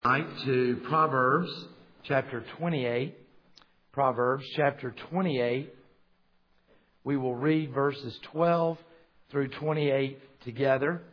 To Proverbs chapter 28. Proverbs chapter 28. We will read verses 12 through 28 together.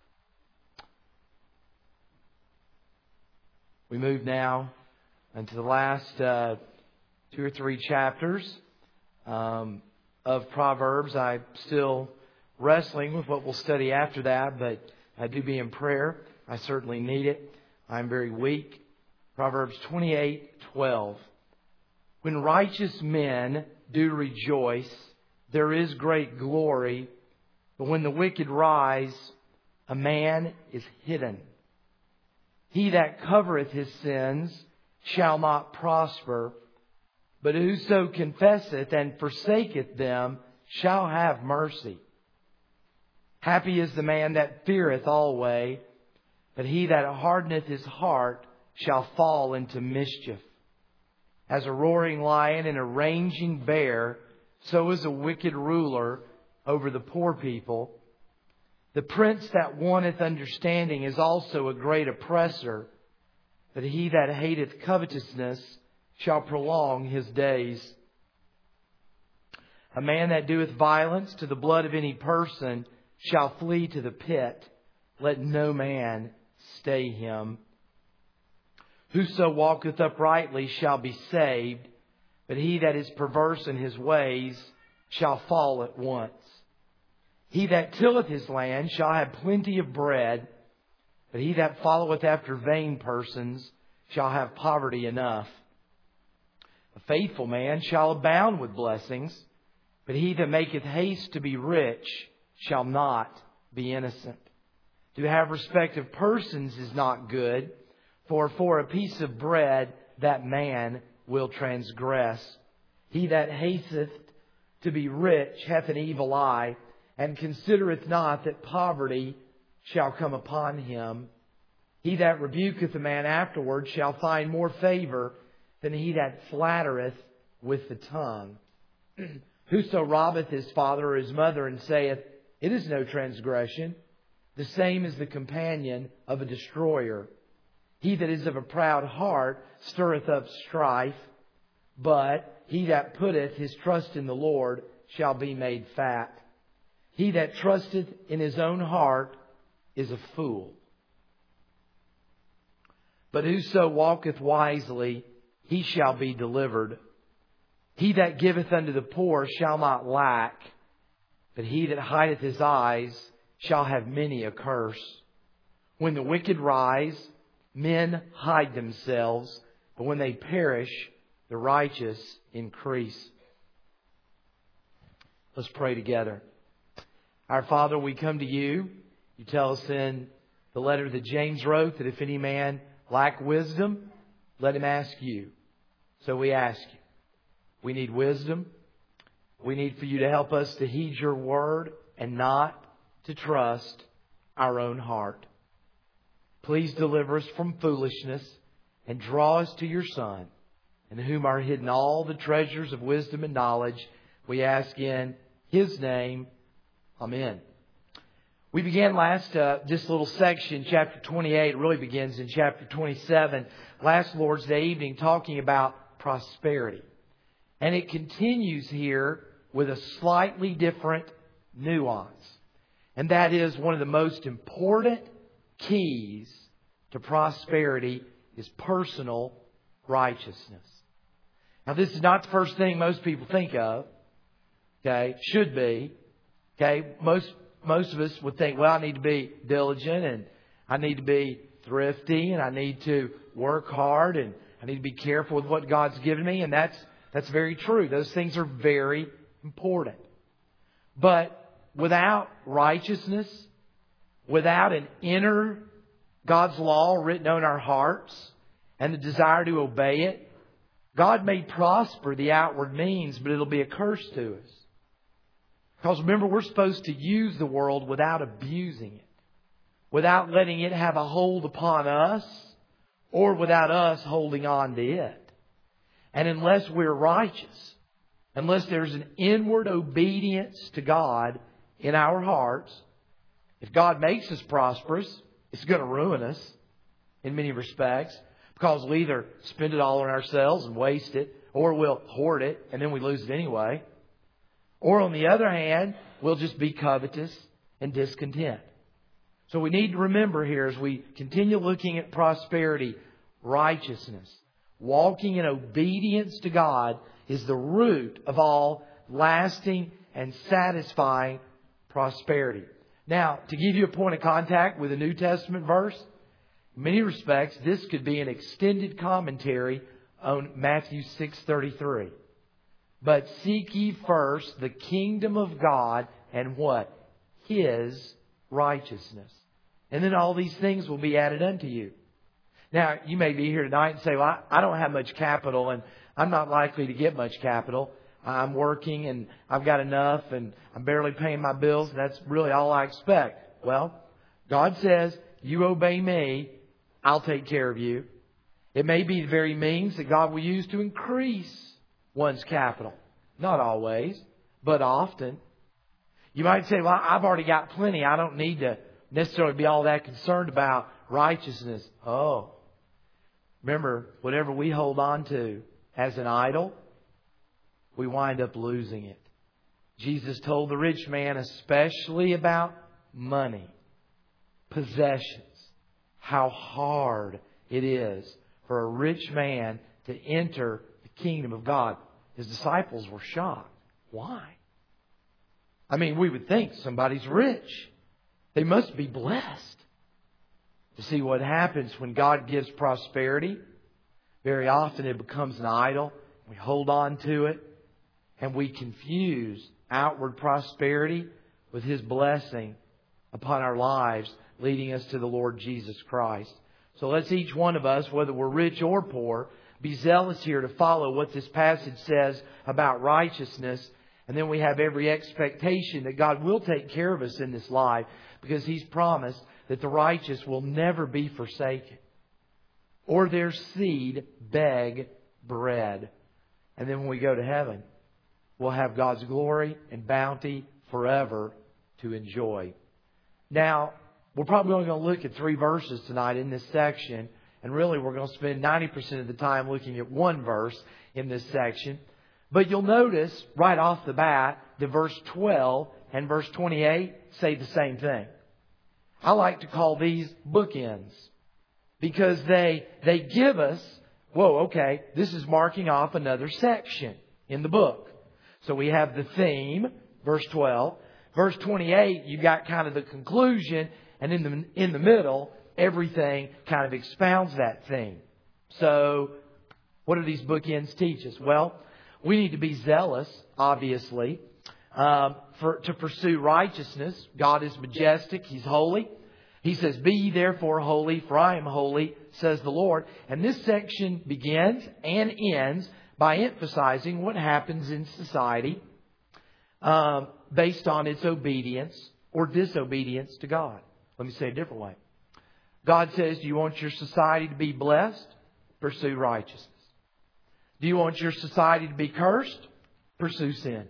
We move now into the last 2 or 3 chapters of Proverbs. I'm still wrestling with what we'll study after that, but I do be in prayer. I certainly need it. I'm very weak. Proverbs 28:12. When righteous men do rejoice, there is great glory. But when the wicked rise, a man is hidden. He that covereth his sins shall not prosper, but whoso confesseth and forsaketh them shall have mercy. Happy is the man that feareth always, but he that hardeneth his heart shall fall into mischief. As a roaring lion and a raging bear, so is a wicked ruler over the poor people. The prince that wanteth understanding is also a great oppressor, but he that hateth covetousness shall prolong his days. A man that doeth violence to the blood of any person shall flee to the pit. Let no man stay him. Whoso walketh uprightly shall be saved, but he that is perverse in his ways shall fall at once. He that tilleth his land shall have plenty of bread, but he that followeth after vain persons shall have poverty enough. A faithful man shall abound with blessings, but he that maketh haste to be rich shall not be innocent. To have respect of persons is not good, for a piece of bread that man will transgress. He that hasteth to be rich hath an evil eye, and considereth not that poverty shall come upon him. He that rebuketh a man afterward shall find more favor than he that flattereth with the tongue. Whoso robbeth his father or his mother and saith, It is no transgression, the same is the companion of a destroyer. He that is of a proud heart stirreth up strife, but he that putteth his trust in the Lord shall be made fat. He that trusteth in his own heart is a fool. But whoso walketh wisely, he shall be delivered. He that giveth unto the poor shall not lack, but he that hideth his eyes shall have many a curse. When the wicked rise, men hide themselves, but when they perish, the righteous increase. Let's pray together. Our Father, we come to you. You tell us in the letter that James wrote that if any man lack wisdom, let him ask you. So we ask you. We need wisdom. We need for you to help us to heed your word and not to trust our own heart. Please deliver us from foolishness and draw us to your Son, in whom are hidden all the treasures of wisdom and knowledge. We ask in His name. Amen. We began this little section, chapter 28. It really begins in chapter 27, last Lord's Day evening, talking about prosperity. And it continues here with a slightly different nuance. And that is one of the most important keys to prosperity is personal righteousness. Now, this is not the first thing most people think of. Okay, should be. Okay, most of us would think, well, I need to be diligent and I need to be thrifty and I need to work hard and I need to be careful with what God's given me. And that's very true. Those things are very important. But without righteousness, without an inner God's law written on our hearts and the desire to obey it, God may prosper the outward means, but it'll be a curse to us. Because remember, we're supposed to use the world without abusing it, without letting it have a hold upon us, or without us holding on to it. And unless we're righteous, unless there's an inward obedience to God in our hearts, if God makes us prosperous, it's going to ruin us. in many respects, because we either spend it all on ourselves and waste it, or we'll hoard it and then we lose it anyway. Or on the other hand, we'll just be covetous and discontent. So we need to remember here as we continue looking at prosperity, righteousness, walking in obedience to God is the root of all lasting and satisfying prosperity. Now, to give you a point of contact with a New Testament verse, in many respects, this could be an extended commentary on Matthew 6:33. But seek ye first the kingdom of God and what? His righteousness. And then all these things will be added unto you. Now, you may be here tonight and say, well, I don't have much capital and I'm not likely to get much capital. I'm working and I've got enough and I'm barely paying my bills and that's really all I expect. Well, God says, you obey me, I'll take care of you. It may be the very means that God will use to increase one's capital. Not always, but often. You might say, well, I've already got plenty. I don't need to necessarily be all that concerned about righteousness. Oh, remember, whatever we hold on to as an idol, we wind up losing it. Jesus told the rich man especially about money, possessions, how hard it is for a rich man to enter the kingdom of God. His disciples were shocked. Why? I mean, we would think somebody's rich. They must be blessed. To see what happens when God gives prosperity, very often it becomes an idol. We hold on to it and we confuse outward prosperity with His blessing upon our lives, leading us to the Lord Jesus Christ. So let's each one of us, whether we're rich or poor, be zealous here to follow what this passage says about righteousness. And then we have every expectation that God will take care of us in this life, because He's promised that the righteous will never be forsaken or their seed beg bread. And then when we go to heaven, we'll have God's glory and bounty forever to enjoy. Now, we're probably only going to look at 3 verses tonight in this section. And really, we're going to spend 90% of the time looking at one verse in this section. But you'll notice right off the bat that verse 12 and verse 28 say the same thing. I like to call these bookends, because they give us, whoa, okay, this is marking off another section in the book. So we have the theme, verse 12. Verse 28, you got kind of the conclusion, and in the middle, everything kind of expounds that theme. So, what do these bookends teach us? Well, we need to be zealous, obviously, to pursue righteousness. God is majestic. He's holy. He says, "Be ye therefore holy, for I am holy, says the Lord." And this section begins and ends by emphasizing what happens in society based on its obedience or disobedience to God. Let me say it a different way. God says, do you want your society to be blessed? Pursue righteousness. Do you want your society to be cursed? Pursue sin.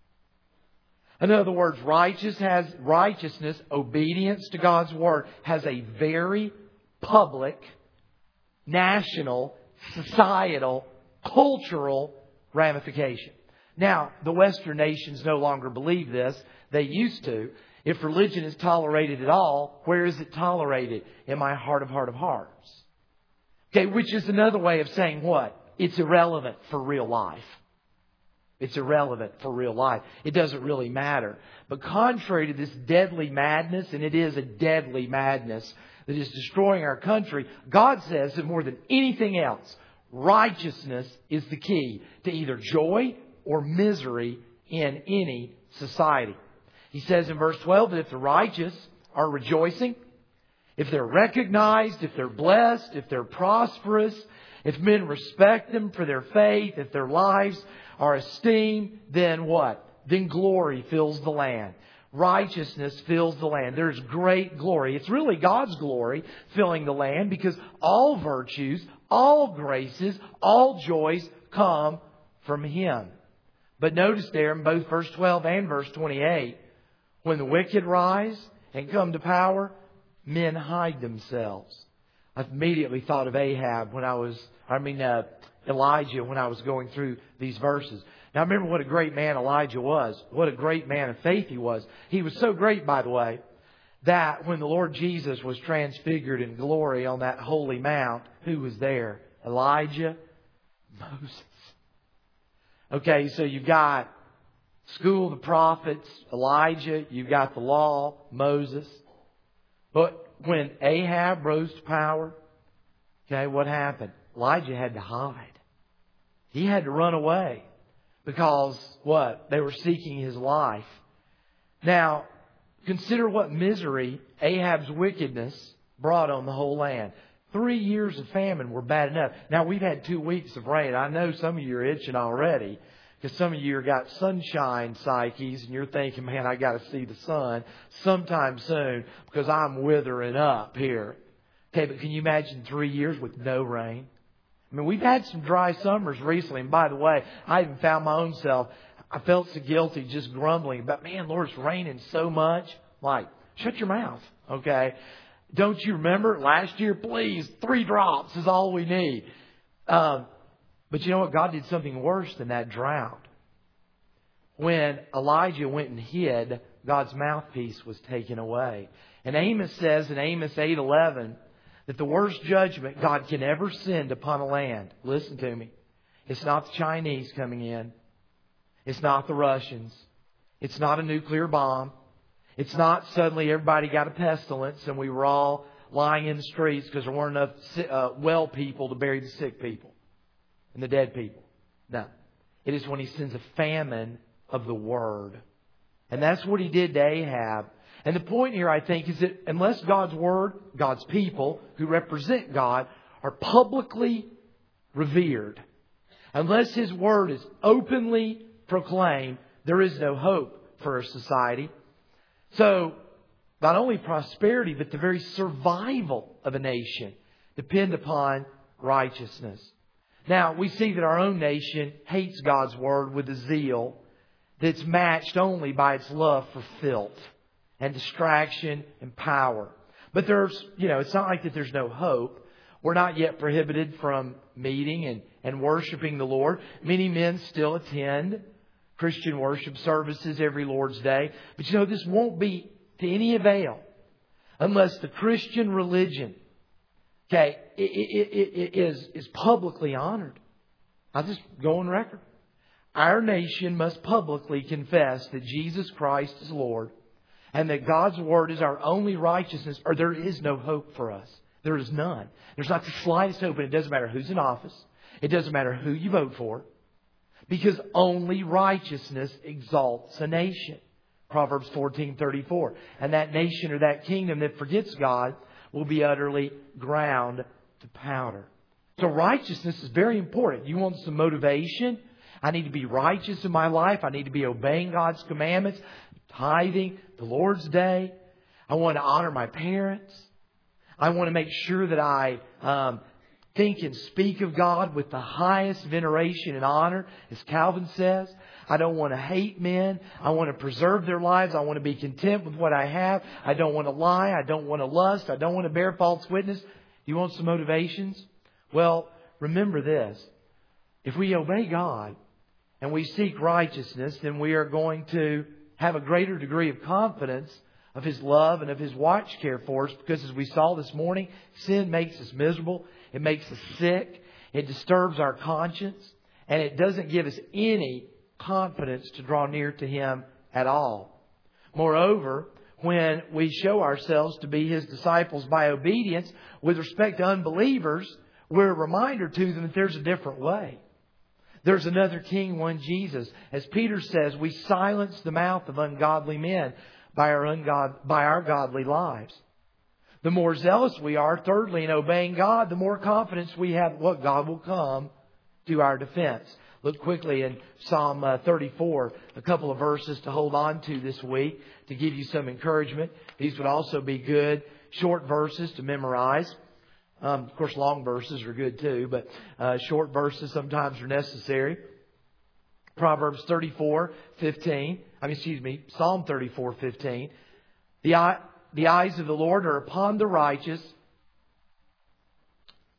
In other words, righteousness, obedience to God's Word, has a very public, national, societal, cultural ramification. Now, the Western nations no longer believe this. They used to. If religion is tolerated at all, where is it tolerated? In my heart of hearts. Okay, which is another way of saying what? It's irrelevant for real life. It's irrelevant for real life. It doesn't really matter. But contrary to this deadly madness, and it is a deadly madness that is destroying our country, God says that more than anything else, righteousness is the key to either joy or misery in any society. He says in verse 12 that if the righteous are rejoicing, if they're recognized, if they're blessed, if they're prosperous, if men respect them for their faith, if their lives are esteemed, then what? Then glory fills the land. Righteousness fills the land. There's great glory. It's really God's glory filling the land, because all virtues, all graces, all joys come from Him. But notice there in both verse 12 and verse 28, when the wicked rise and come to power, men hide themselves. I immediately thought of Elijah when I was going through these verses. Now remember what a great man Elijah was. What a great man of faith he was. He was so great, by the way, that when the Lord Jesus was transfigured in glory on that holy mount, who was there? Elijah, Moses. Okay, so you've got school of the prophets, Elijah, you've got the law, Moses. But when Ahab rose to power, okay, what happened? Elijah had to hide. He had to run away because what? They were seeking his life. Now, consider what misery Ahab's wickedness brought on the whole land. 3 years of famine were bad enough. Now, we've had 2 weeks of rain. I know some of you are itching already because some of you have got sunshine psyches and you're thinking, man, I got to see the sun sometime soon because I'm withering up here. Okay, but can you imagine 3 years with no rain? I mean, we've had some dry summers recently. And by the way, I even found my own self. I felt so guilty just grumbling about, man, Lord, it's raining so much. Like, shut your mouth, okay? Don't you remember last year? Please, 3 drops is all we need. But you know what? God did something worse than that drought. When Elijah went and hid, God's mouthpiece was taken away. And Amos says in Amos 8:11 that the worst judgment God can ever send upon a land, listen to me, it's not the Chinese coming in. It's not the Russians. It's not a nuclear bomb. It's not suddenly everybody got a pestilence and we were all lying in the streets because there weren't enough well people to bury the sick people and the dead people. No. It is when He sends a famine of the Word. And that's what He did to Ahab. And the point here, I think, is that unless God's Word, God's people who represent God, are publicly revered, unless His Word is openly proclaimed, there is no hope for a society. So, not only prosperity, but the very survival of a nation depend upon righteousness. Now, we see that our own nation hates God's Word with a zeal that's matched only by its love for filth and distraction and power. But it's not like that there's no hope. We're not yet prohibited from meeting and worshiping the Lord. Many men still attend Christian worship services every Lord's Day. But this won't be to any avail unless the Christian religion, okay, it is publicly honored. I'll just go on record. Our nation must publicly confess that Jesus Christ is Lord and that God's Word is our only righteousness, or there is no hope for us. There is none. There's not the slightest hope, and it doesn't matter who's in office. It doesn't matter who you vote for. Because only righteousness exalts a nation. Proverbs 14:34. And that nation or that kingdom that forgets God will be utterly ground to powder. So righteousness is very important. You want some motivation? I need to be righteous in my life. I need to be obeying God's commandments, tithing, the Lord's Day. I want to honor my parents. I want to make sure that I think and speak of God with the highest veneration and honor, as Calvin says. I don't want to hate men. I want to preserve their lives. I want to be content with what I have. I don't want to lie. I don't want to lust. I don't want to bear false witness. Do you want some motivations? Well, remember this. If we obey God and we seek righteousness, then we are going to have a greater degree of confidence of His love and of His watch care for us. Because as we saw this morning, sin makes us miserable. It makes us sick. It disturbs our conscience. And it doesn't give us any confidence to draw near to Him at all. Moreover, when we show ourselves to be His disciples by obedience with respect to unbelievers, we're a reminder to them that there's a different way. There's another King, one Jesus. As Peter says, we silence the mouth of ungodly men by our godly lives. The more zealous we are, thirdly, in obeying God, the more confidence we have what God will come to our defense. Look quickly in Psalm 34, a couple of verses to hold on to this week to give you some encouragement. These would also be good short verses to memorize. Of course, long verses are good too, but short verses sometimes are necessary. Proverbs 34:15. Psalm 34:15. The eyes of the Lord are upon the righteous,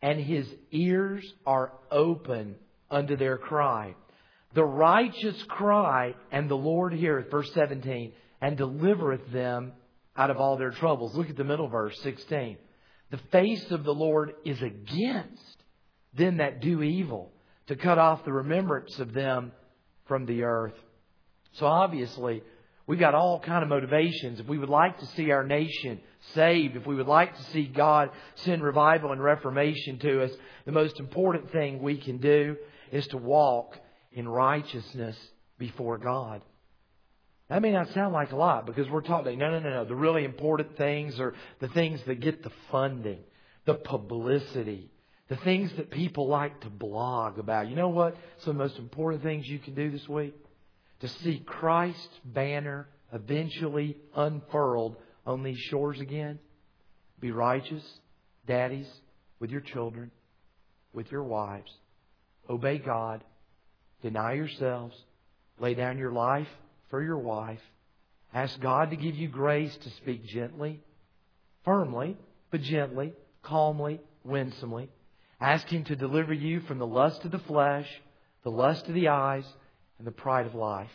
and His ears are open unto their cry. The righteous cry, and the Lord heareth, verse 17, and delivereth them out of all their troubles. Look at the middle verse, 16. The face of the Lord is against them that do evil, to cut off the remembrance of them from the earth. So obviously, we've got all kind of motivations. If we would like to see our nation saved, if we would like to see God send revival and reformation to us, the most important thing we can do is to walk in righteousness before God. That may not sound like a lot, because we're talking, no. The really important things are the things that get the funding, the publicity, the things that people like to blog about. You know what? Some of the most important things you can do this week? To see Christ's banner eventually unfurled on these shores again. Be righteous, daddies, with your children, with your wives. Obey God. Deny yourselves. Lay down your life for your wife. Ask God to give you grace to speak gently, firmly, but gently, calmly, winsomely. Ask Him to deliver you from the lust of the flesh, the lust of the eyes, and the pride of life.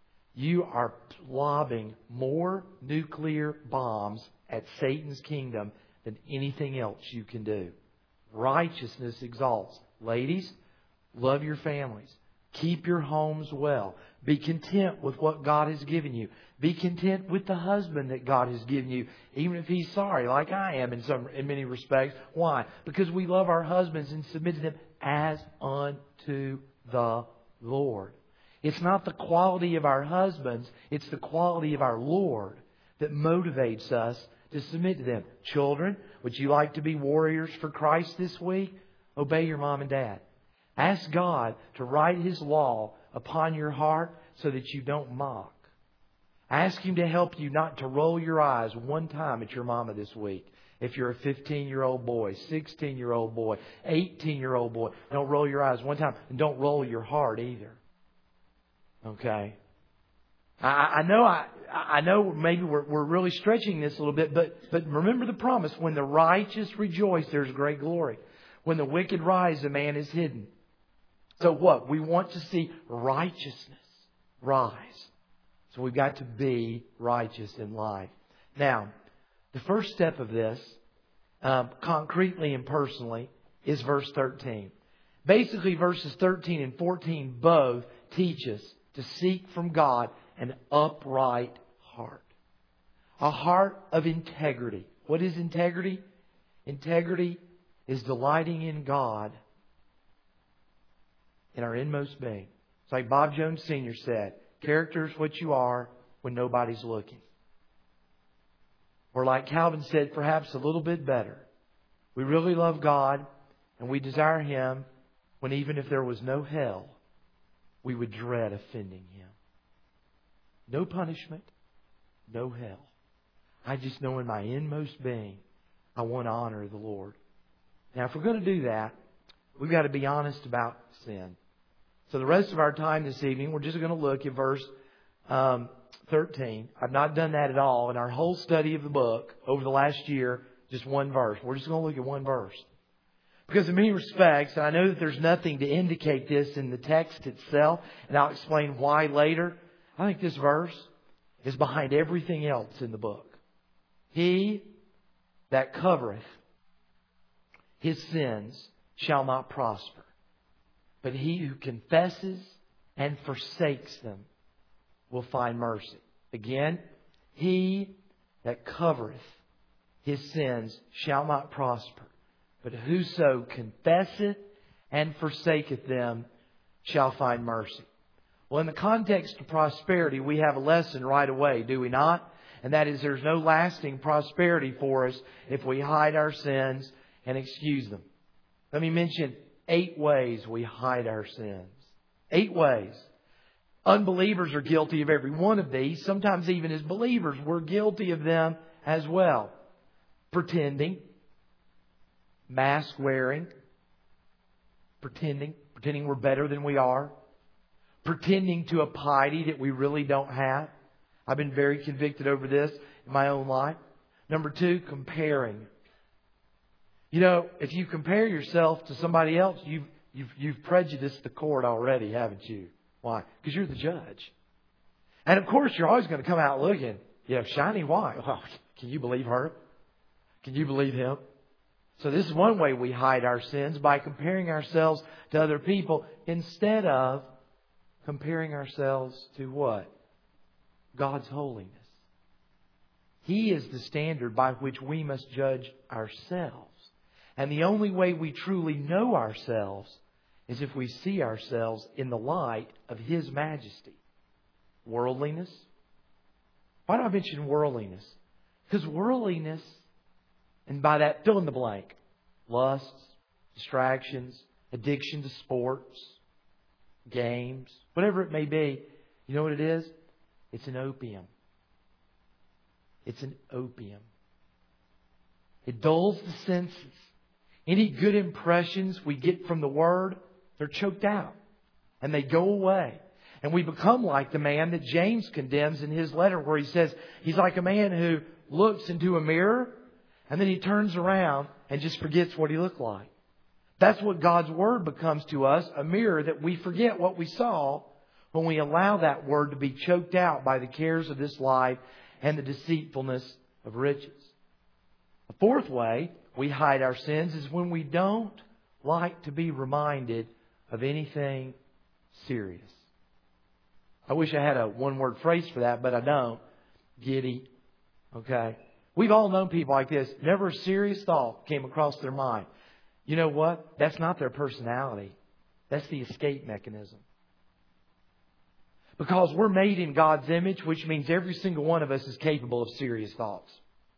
You are lobbing more nuclear bombs at Satan's kingdom than anything else you can do. Righteousness exalts. Ladies, love your families. Keep your homes well. Be content with what God has given you. Be content with the husband that God has given you, even if he's sorry, like I am in many respects. Why? Because we love our husbands and submit to them as unto the Lord. It's not the quality of our husbands, it's the quality of our Lord that motivates us to submit to them. Children, would you like to be warriors for Christ this week? Obey your mom and dad. Ask God to write His law upon your heart so that you don't mock. Ask Him to help you not to roll your eyes one time at your mama this week. If you're a 15-year-old boy, 16-year-old boy, 18-year-old boy, don't roll your eyes one time. And don't roll your heart either. Okay? I know maybe we're really stretching this a little bit, but remember the promise. When the righteous rejoice, there's great glory. When the wicked rise, a man is hidden. So what? We want to see righteousness rise. So we've got to be righteous in life. Now, the first step of this, concretely and personally, is verse 13. Basically, verses 13 and 14 both teach us to seek from God an upright heart. A heart of integrity. What is integrity? Integrity is delighting in God in our inmost being. It's like Bob Jones Sr. said, character is what you are when nobody's looking. Or like Calvin said, perhaps a little bit better. We really love God and we desire Him when even if there was no hell, we would dread offending Him. No punishment, no hell. I just know in my inmost being, I want to honor the Lord. Now, if we're going to do that, we've got to be honest about sin. So the rest of our time this evening, we're just going to look at verse 13. I've not done that at all in our whole study of the book over the last year, just one verse. We're just going to look at one verse. Because in many respects, and I know that there's nothing to indicate this in the text itself, and I'll explain why later, I think this verse is behind everything else in the book. He that covereth his sins shall not prosper, but he who confesses and forsakes them will find mercy. Again, he that covereth his sins shall not prosper, but whoso confesseth and forsaketh them shall find mercy. Well, in the context of prosperity, we have a lesson right away, do we not? And that is there's no lasting prosperity for us if we hide our sins and excuse them. Let me mention 8 ways we hide our sins. 8 ways. Unbelievers are guilty of every one of these. Sometimes even as believers, we're guilty of them as well. Pretending. Mask wearing. Pretending we're better than we are. Pretending to a piety that we really don't have. I've been very convicted over this in my own life. Number 2, comparing. You know, if you compare yourself to somebody else, you've prejudiced the court already, haven't you? Why? Because you're the judge. And of course, you're always going to come out looking, shiny white. Oh, can you believe her? Can you believe him? So this is one way we hide our sins, by comparing ourselves to other people instead of comparing ourselves to what? God's holiness. He is the standard by which we must judge ourselves. And the only way we truly know ourselves is if we see ourselves in the light of His majesty. Worldliness. Why do I mention worldliness? Because worldliness, and by that fill in the blank, lusts, distractions, addiction to sports, games, whatever it may be, you know what it is? It's an opium. It's an opium. It dulls the senses. Any good impressions we get from the Word, they're choked out. And they go away. And we become like the man that James condemns in his letter, where he says he's like a man who looks into a mirror and then he turns around and just forgets what he looked like. That's what God's Word becomes to us, a mirror that we forget what we saw when we allow that Word to be choked out by the cares of this life and the deceitfulness of riches. A fourth way we hide our sins is when we don't like to be reminded of anything serious. I wish I had a one-word phrase for that, but I don't. Giddy. Okay. We've all known people like this. Never a serious thought came across their mind. You know what? That's not their personality. That's the escape mechanism. Because we're made in God's image, which means every single one of us is capable of serious thoughts.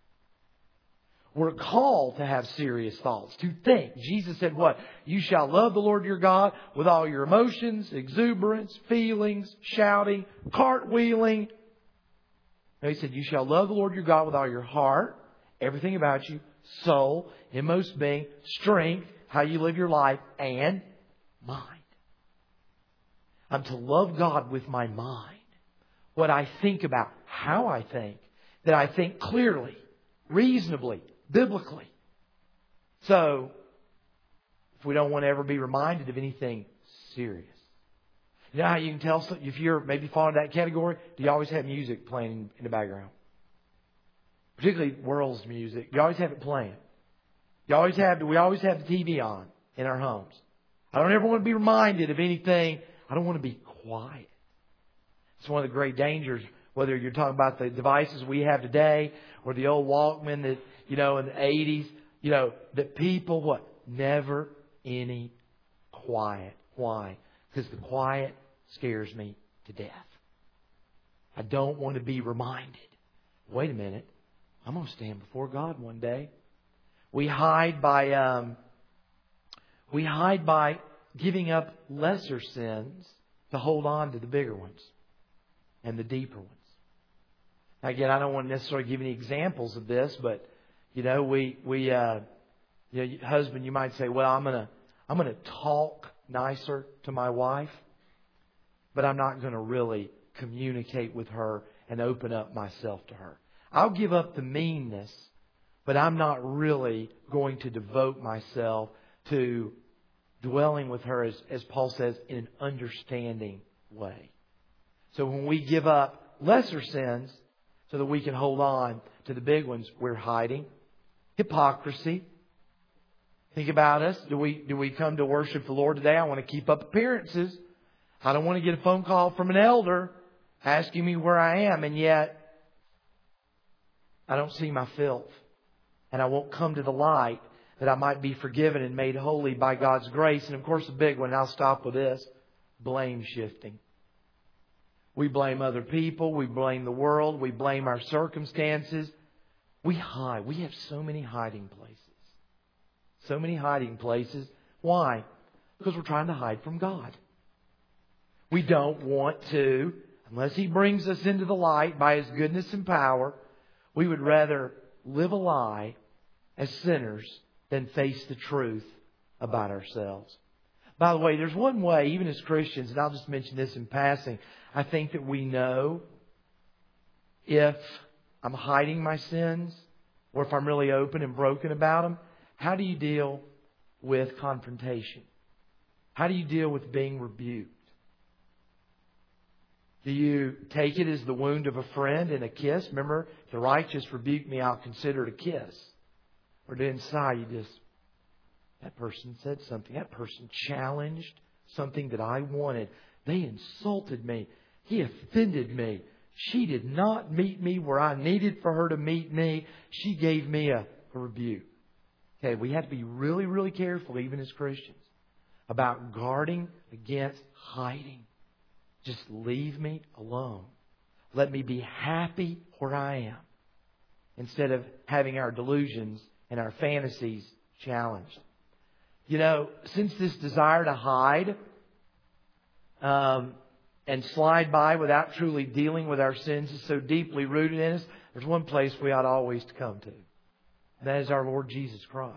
We're called to have serious thoughts, to think. Jesus said what? You shall love the Lord your God with all your emotions, exuberance, feelings, shouting, cartwheeling. No, He said you shall love the Lord your God with all your heart, everything about you, soul, inmost being, strength, how you live your life, and mind. I'm to love God with my mind. What I think about, how I think, that I think clearly, reasonably, biblically. So, if we don't want to ever be reminded of anything serious. You know how you can tell if you're maybe falling into that category? Do you always have music playing in the background? Particularly world's music. You always have it playing. We always have the TV on in our homes. I don't ever want to be reminded of anything. I don't want to be quiet. It's one of the great dangers, whether you're talking about the devices we have today or the old Walkman that, in the 80s, that people, never any quiet. Why? Because the quiet scares me to death. I don't want to be reminded. Wait a minute. I'm going to stand before God one day. We hide by giving up lesser sins to hold on to the bigger ones and the deeper ones. Now, again, I don't want to necessarily give any examples of this, but husband, you might say, well, I'm going to talk nicer to my wife, but I'm not going to really communicate with her and open up myself to her. I'll give up the meanness, but I'm not really going to devote myself to dwelling with her, as Paul says, in an understanding way. So when we give up lesser sins so that we can hold on to the big ones, we're hiding. Hypocrisy. Think about us. Do we come to worship the Lord today? I want to keep up appearances. I don't want to get a phone call from an elder asking me where I am, and yet I don't see my filth. And I won't come to the light that I might be forgiven and made holy by God's grace. And of course, the big one, I'll stop with this, blame shifting. We blame other people. We blame the world. We blame our circumstances. We hide. We have so many hiding places. So many hiding places. Why? Because we're trying to hide from God. We don't want to, unless He brings us into the light by His goodness and power, we would rather live a lie as sinners than face the truth about ourselves. By the way, there's one way, even as Christians, and I'll just mention this in passing, I think that we know if I'm hiding my sins or if I'm really open and broken about them, How do you deal with confrontation? How do you deal with being rebuked? Do you take it as the wound of a friend and a kiss? Remember, if the righteous rebuke me, I'll consider it a kiss. Or do inside you just, that person said something. That person challenged something that I wanted. They insulted me. He offended me. She did not meet me where I needed for her to meet me. She gave me a rebuke. Okay, we have to be really, really careful, even as Christians, about guarding against hiding. Just leave me alone. Let me be happy where I am, instead of having our delusions and our fantasies challenged. You know, since this desire to hide and slide by without truly dealing with our sins is so deeply rooted in us, there's one place we ought always to come to. That is our Lord Jesus Christ.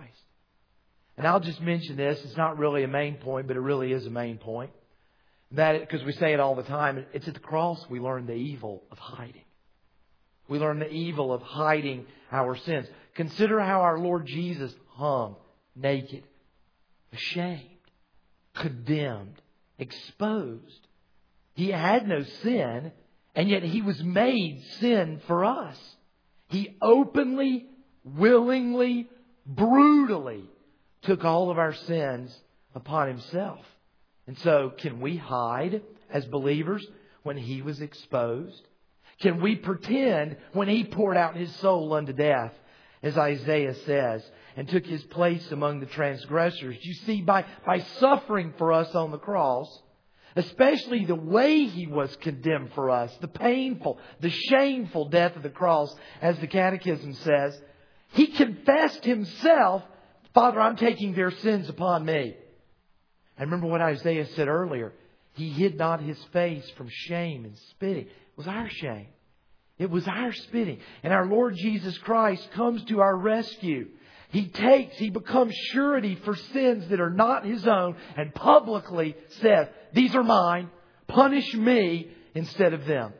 And I'll just mention this. It's not really a main point, but it really is a main point. Because we say it all the time. It's at the cross we learn the evil of hiding. We learn the evil of hiding our sins. Consider how our Lord Jesus hung naked, ashamed, condemned, exposed. He had no sin, and yet He was made sin for us. He openly, willingly, brutally took all of our sins upon Himself. And so, can we hide as believers when He was exposed? Can we pretend when He poured out His soul unto death, as Isaiah says, and took His place among the transgressors? You see, by suffering for us on the cross, especially the way He was condemned for us, the painful, the shameful death of the cross, as the Catechism says, He confessed Himself, Father, I'm taking their sins upon me. And remember what Isaiah said earlier. He hid not His face from shame and spitting. It was our shame. It was our spitting. And our Lord Jesus Christ comes to our rescue. He becomes surety for sins that are not His own and publicly says, these are mine. Punish me instead of them.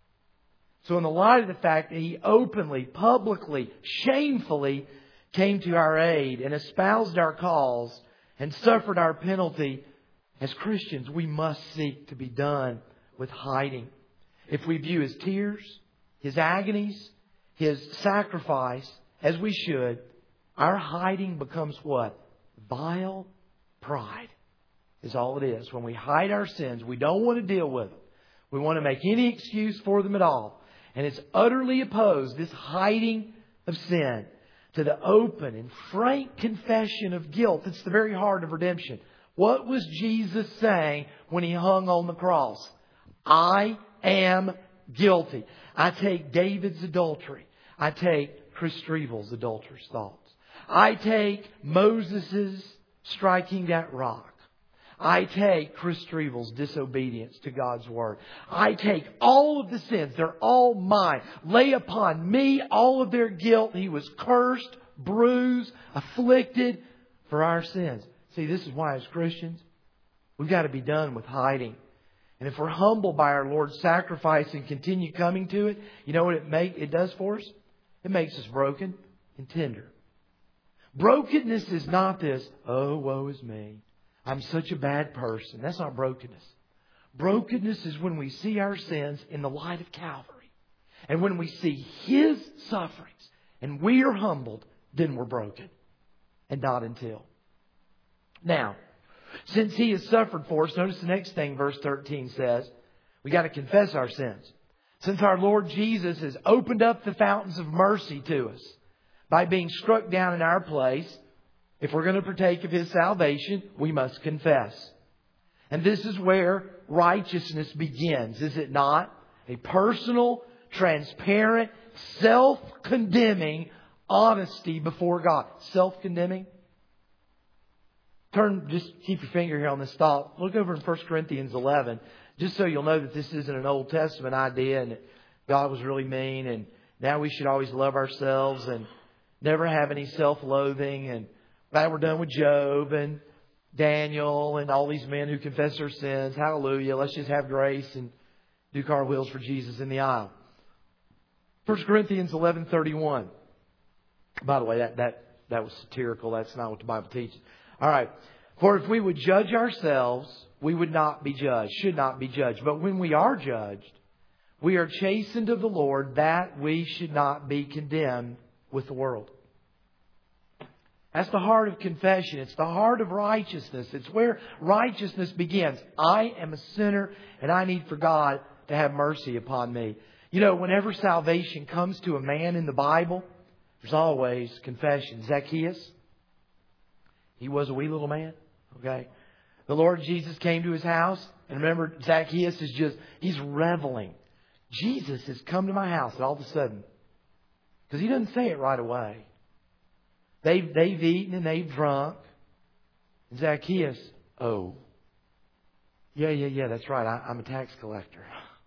So in the light of the fact that He openly, publicly, shamefully came to our aid and espoused our cause and suffered our penalty, as Christians, we must seek to be done with hiding. If we view His tears, His agonies, His sacrifice, as we should, our hiding becomes what? Vile pride is all it is. When we hide our sins, we don't want to deal with them. We want to make any excuse for them at all. And it's utterly opposed, this hiding of sin, to the open and frank confession of guilt. It's the very heart of redemption. What was Jesus saying when He hung on the cross? I am guilty. I take David's adultery. I take Chris Strevel's adulterous thoughts. I take Moses' striking that rock. I take Chris Strevel's disobedience to God's Word. I take all of the sins. They're all mine. Lay upon me all of their guilt. He was cursed, bruised, afflicted for our sins. See, this is why as Christians, we've got to be done with hiding. And if we're humbled by our Lord's sacrifice and continue coming to it, you know what it does for us? It makes us broken and tender. Brokenness is not this, oh, woe is me. I'm such a bad person. That's not brokenness. Brokenness is when we see our sins in the light of Calvary. And when we see His sufferings and we are humbled, then we're broken. And not until. Now, since He has suffered for us, notice the next thing verse 13 says. We got to confess our sins. Since our Lord Jesus has opened up the fountains of mercy to us by being struck down in our place, if we're going to partake of His salvation, we must confess. And this is where righteousness begins, is it not? A personal, transparent, self-condemning honesty before God. Self-condemning. Just keep your finger here on this thought. Look over in 1 Corinthians 11, just so you'll know that this isn't an Old Testament idea and that God was really mean and now we should always love ourselves and never have any self-loathing, and that we're done with Job and Daniel and all these men who confess their sins. Hallelujah. Let's just have grace and do cartwheels for Jesus in the aisle. 1 Corinthians 11:31. By the way, that was satirical. That's not what the Bible teaches. All right. For if we would judge ourselves, we would not be judged, should not be judged. But when we are judged, we are chastened of the Lord, that we should not be condemned with the world. That's the heart of confession. It's the heart of righteousness. It's where righteousness begins. I am a sinner and I need for God to have mercy upon me. You know, whenever salvation comes to a man in the Bible, there's always confession. Zacchaeus, he was a wee little man. Okay. The Lord Jesus came to his house. And remember, Zacchaeus is he's reveling. Jesus has come to my house. And all of a sudden, because he doesn't say it right away. They've eaten and they've drunk. And Zacchaeus, oh. Yeah, that's right. I'm a tax collector.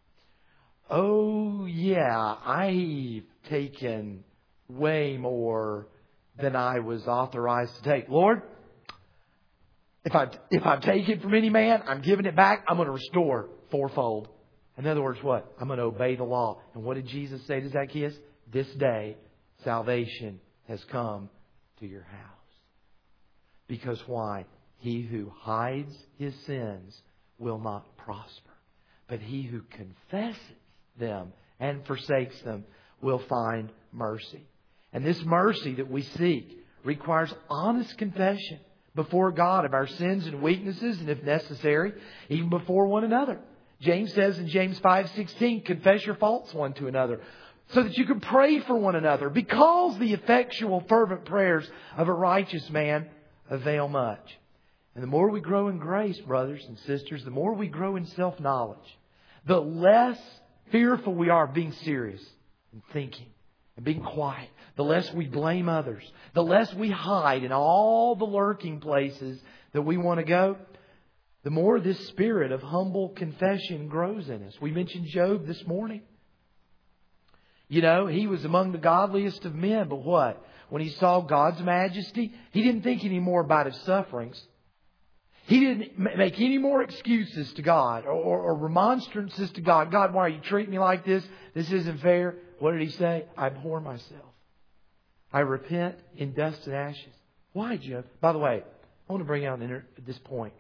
Oh, yeah, I've taken way more than I was authorized to take. Lord, if I've taken from any man, I'm giving it back. I'm going to restore fourfold. In other words, what? I'm going to obey the law. And what did Jesus say to Zacchaeus? This day, salvation has come to your house. Because why? He who hides his sins will not prosper. But he who confesses them and forsakes them will find mercy. And this mercy that we seek requires honest confession before God of our sins and weaknesses, and if necessary, even before one another. James says in James 5:16, confess your faults one to another, so that you can pray for one another, because the effectual fervent prayers of a righteous man avail much. And the more we grow in grace, brothers and sisters, the more we grow in self-knowledge, the less fearful we are of being serious and thinking and being quiet. The less we blame others. The less we hide in all the lurking places that we want to go. The more this spirit of humble confession grows in us. We mentioned Job this morning. You know, he was among the godliest of men. But what? When he saw God's majesty, he didn't think any more about his sufferings. He didn't make any more excuses to God or remonstrances to God. God, why are you treating me like this? This isn't fair. What did he say? I abhor myself. I repent in dust and ashes. Why, Job? By the way, I want to bring out this point.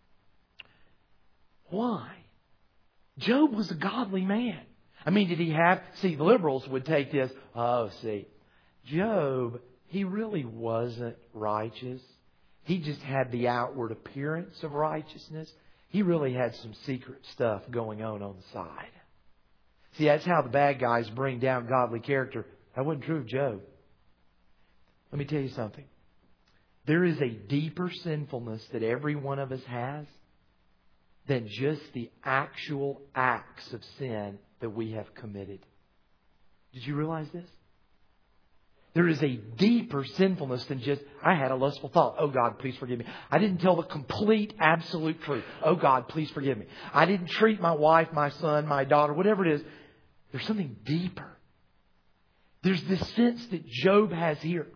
Why? Job was a godly man. I mean, did he have... See, the liberals would take this. Oh, see, Job, he really wasn't righteous. He just had the outward appearance of righteousness. He really had some secret stuff going on the side. See, that's how the bad guys bring down godly character. That wasn't true of Job. Let me tell you something. There is a deeper sinfulness that every one of us has than just the actual acts of sin that we have committed. Did you realize this? There is a deeper sinfulness than just, I had a lustful thought. Oh God, please forgive me. I didn't tell the complete, absolute truth. Oh God, please forgive me. I didn't treat my wife, my son, my daughter, whatever it is. There's something deeper. There's this sense that Job has here.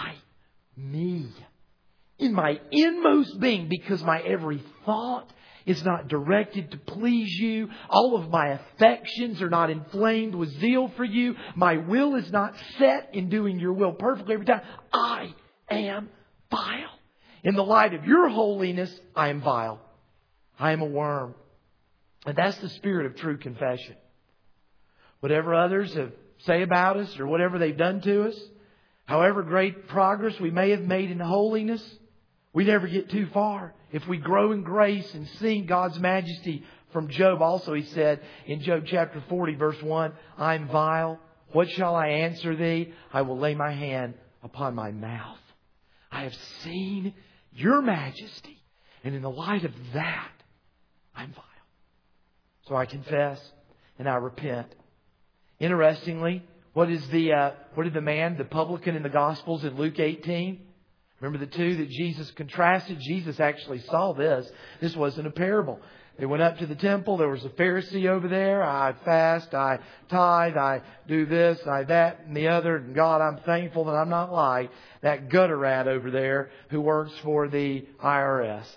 Me. In my inmost being, because my every thought is not directed to please you. All of my affections are not inflamed with zeal for you. My will is not set in doing your will perfectly every time. I am vile. In the light of your holiness, I am vile. I am a worm. And that's the spirit of true confession. Whatever others have say about us or whatever they've done to us, however great progress we may have made in holiness, we never get too far. If we grow in grace and see God's majesty from Job, also he said in Job chapter 40 verse 1, I'm vile. What shall I answer thee? I will lay my hand upon my mouth. I have seen your majesty. And in the light of that, I'm vile. So I confess and I repent. Interestingly, what did the man, the publican in the Gospels in Luke 18? Remember the two that Jesus contrasted? Jesus actually saw this. This wasn't a parable. They went up to the temple. There was a Pharisee over there. I fast, I tithe, I do this, I that, and the other. And God, I'm thankful that I'm not like that gutter rat over there who works for the IRS.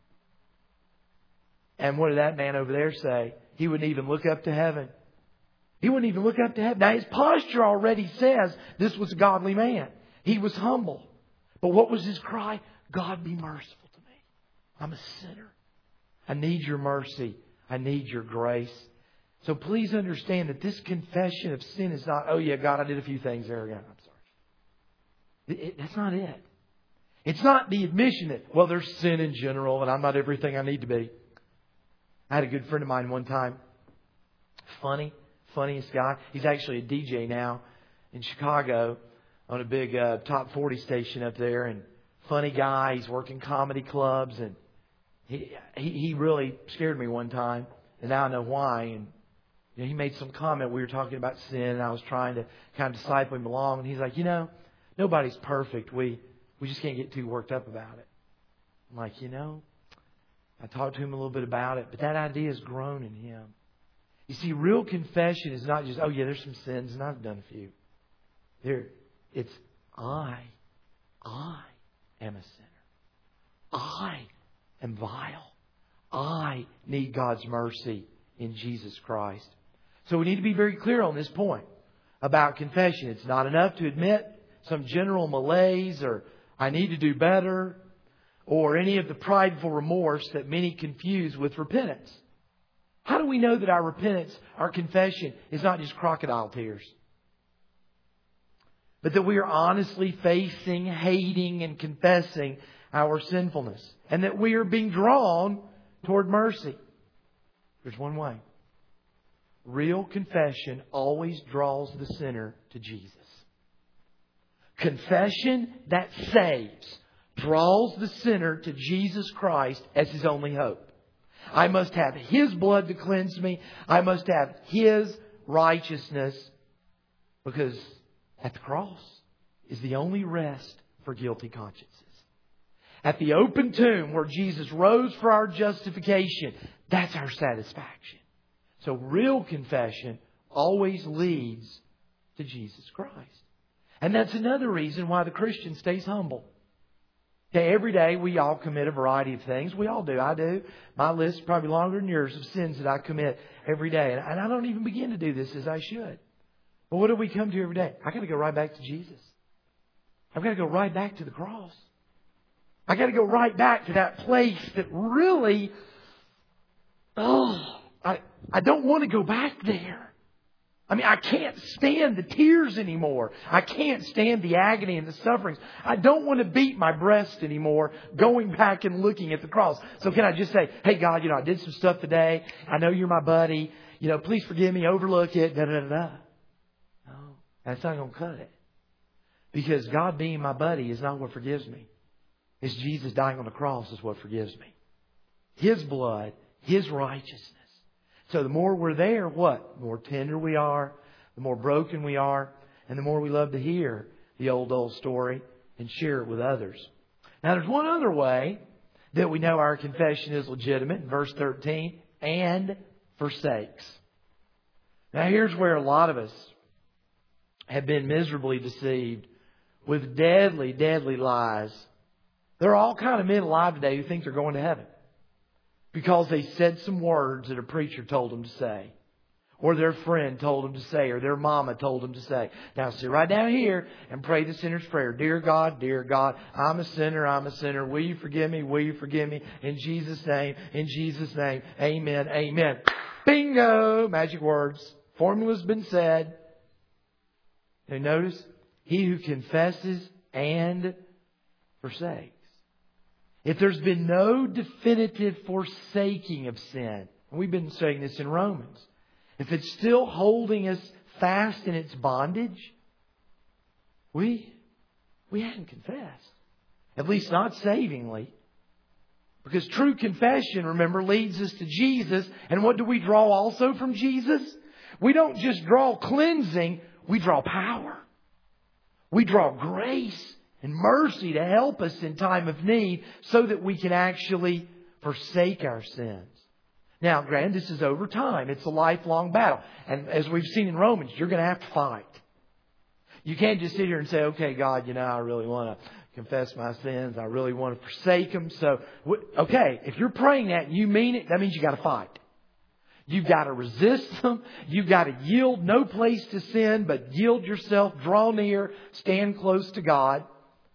And what did that man over there say? He wouldn't even look up to heaven. He wouldn't even look up to heaven. Now his posture already says this was a godly man. He was humble. But what was his cry? God, be merciful to me. I'm a sinner. I need your mercy. I need your grace. So please understand that this confession of sin is not, oh yeah, God, I did a few things there again. I'm sorry. That's not it. It's not the admission that, well, there's sin in general and I'm not everything I need to be. I had a good friend of mine one time. Funniest guy. He's actually a DJ now in Chicago on a big top 40 station up there. And funny guy. He's working comedy clubs. And he really scared me one time. And now I know why. And he made some comment. We were talking about sin. And I was trying to kind of disciple him along. And he's like, nobody's perfect. We just can't get too worked up about it. I'm like, I talked to him a little bit about it. But that idea has grown in him. You see, real confession is not just, oh yeah, there's some sins and I've done a few. It's I am a sinner. I am vile. I need God's mercy in Jesus Christ. So we need to be very clear on this point about confession. It's not enough to admit some general malaise or I need to do better or any of the prideful remorse that many confuse with repentance. How do we know that our repentance, our confession, is not just crocodile tears? But that we are honestly facing, hating, and confessing our sinfulness. And that we are being drawn toward mercy. There's one way. Real confession always draws the sinner to Jesus. Confession that saves draws the sinner to Jesus Christ as his only hope. I must have His blood to cleanse me. I must have His righteousness. Because at the cross is the only rest for guilty consciences. At the open tomb where Jesus rose for our justification, that's our satisfaction. So real confession always leads to Jesus Christ. And that's another reason why the Christian stays humble. Okay, every day we all commit a variety of things. We all do. I do. My list is probably longer than yours of sins that I commit every day. And I don't even begin to do this as I should. But what do we come to every day? I got to go right back to Jesus. I've got to go right back to the cross. I got to go right back to that place that really, I don't want to go back there. I mean, I can't stand the tears anymore. I can't stand the agony and the sufferings. I don't want to beat my breast anymore going back and looking at the cross. So can I just say, hey, God, I did some stuff today. I know you're my buddy. Please forgive me. Overlook it. No, that's not going to cut it. Because God being my buddy is not what forgives me. It's Jesus dying on the cross is what forgives me. His blood, His righteousness. So the more we're there, what? The more tender we are, the more broken we are, and the more we love to hear the old story and share it with others. Now there's one other way that we know our confession is legitimate in verse 13, and forsakes. Now here's where a lot of us have been miserably deceived with deadly, deadly lies. There are all kind of men alive today who think they're going to heaven because they said some words that a preacher told them to say, or their friend told them to say, or their mama told them to say. Now sit right down here and pray the sinner's prayer. Dear God, I'm a sinner. Will you forgive me? Will you forgive me? In Jesus' name, amen, amen. Bingo! Magic words. Formula's been said. Now notice, he who confesses and forsakes. If there's been no definitive forsaking of sin, and we've been saying this in Romans, if it's still holding us fast in its bondage, we hadn't confessed. At least not savingly. Because true confession, remember, leads us to Jesus. And what do we draw also from Jesus? We don't just draw cleansing, we draw power. We draw grace and mercy to help us in time of need so that we can actually forsake our sins. Now, granted, this is over time. It's a lifelong battle. And as we've seen in Romans, you're going to have to fight. You can't just sit here and say, okay, God, I really want to confess my sins. I really want to forsake them. So, okay, if you're praying that and you mean it, that means you got to fight. You've got to resist them. You've got to yield no place to sin, but yield yourself, draw near, stand close to God.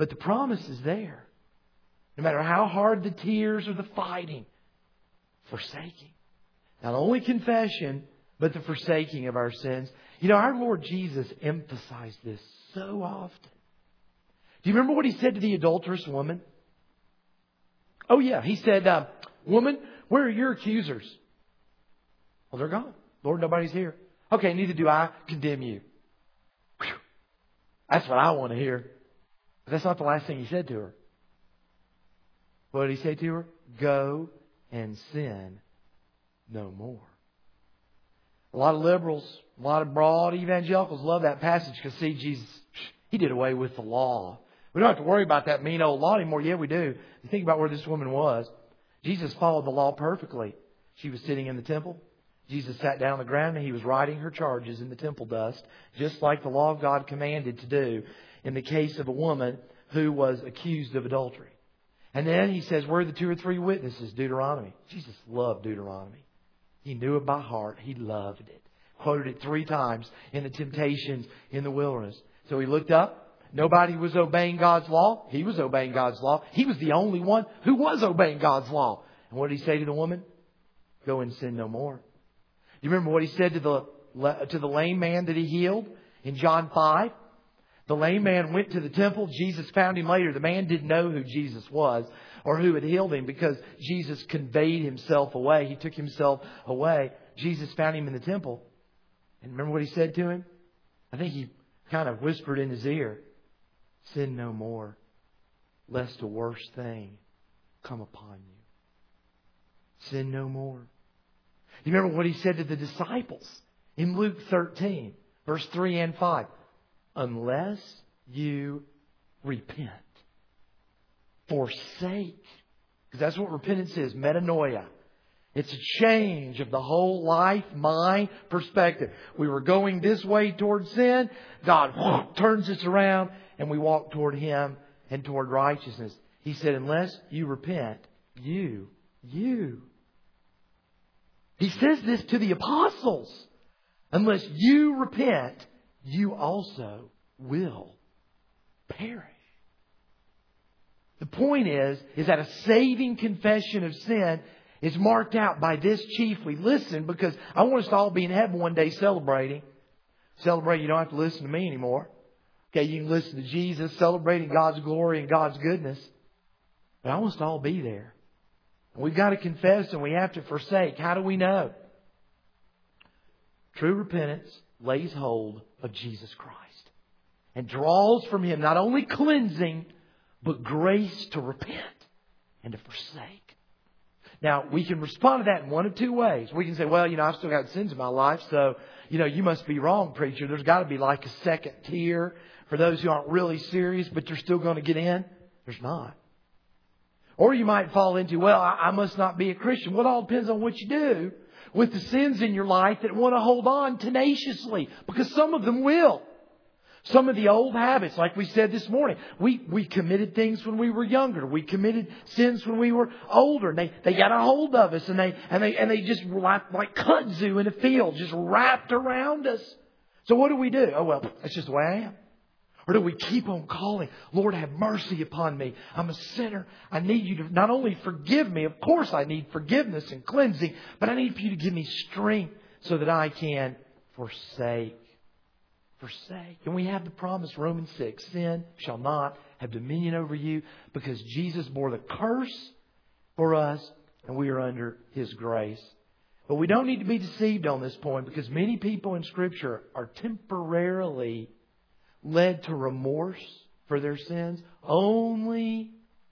But the promise is there. No matter how hard the tears or the fighting, forsaking. Not only confession, but the forsaking of our sins. You know, our Lord Jesus emphasized this so often. Do you remember what He said to the adulterous woman? Oh yeah, He said, woman, where are your accusers? Well, they're gone. Lord, nobody's here. Okay, neither do I condemn you. Whew. That's what I want to hear. But that's not the last thing He said to her. What did He say to her? Go and sin no more. A lot of liberals, a lot of broad evangelicals love that passage because, see, Jesus, He did away with the law. We don't have to worry about that mean old law anymore. Yeah, we do. You think about where this woman was. Jesus followed the law perfectly. She was sitting in the temple. Jesus sat down on the ground and He was writing her charges in the temple dust, just like the law of God commanded to do in the case of a woman who was accused of adultery. And then He says, where are the 2 or 3 witnesses? Deuteronomy. Jesus loved Deuteronomy. He knew it by heart. He loved it. Quoted it 3 times in the temptations in the wilderness. So He looked up. Nobody was obeying God's law. He was obeying God's law. He was the only one who was obeying God's law. And what did He say to the woman? Go and sin no more. You remember what He said to the lame man that He healed in John 5? The lame man went to the temple. Jesus found him later. The man didn't know who Jesus was or who had healed him because Jesus conveyed Himself away. He took Himself away. Jesus found him in the temple. And remember what He said to him? I think He kind of whispered in his ear, sin no more, lest a worse thing come upon you. Sin no more. You remember what He said to the disciples in Luke 13, verse 3 and 5. Unless you repent. Forsake. Because that's what repentance is. Metanoia. It's a change of the whole life, mind, perspective. We were going this way toward sin. God turns us around and we walk toward Him and toward righteousness. He said, unless you repent, you. He says this to the apostles. Unless you repent, you also will perish. The point is that a saving confession of sin is marked out by this chiefly. Listen, because I want us to all be in heaven one day celebrating. Celebrate, you don't have to listen to me anymore. Okay, you can listen to Jesus, celebrating God's glory and God's goodness. But I want us to all be there. We've got to confess and we have to forsake. How do we know? True repentance lays hold of Jesus Christ and draws from Him not only cleansing, but grace to repent and to forsake. Now, we can respond to that in one of 2 ways. We can say, well, I've still got sins in my life, so, you must be wrong, preacher. There's got to be like a second tier for those who aren't really serious, but you're still going to get in. There's not. Or you might fall into, well, I must not be a Christian. Well, it all depends on what you do with the sins in your life that want to hold on tenaciously, because some of them will. Some of the old habits, like we said this morning, we committed things when we were younger. We committed sins when we were older. And they got a hold of us, and they just were like kudzu in a field, just wrapped around us. So what do we do? Oh, well, that's just the way I am. Or do we keep on calling, Lord, have mercy upon me. I'm a sinner. I need you to not only forgive me. Of course, I need forgiveness and cleansing. But I need for you to give me strength so that I can forsake. Forsake. And we have the promise, Romans 6, sin shall not have dominion over you because Jesus bore the curse for us and we are under His grace. But we don't need to be deceived on this point because many people in Scripture are temporarily led to remorse for their sins only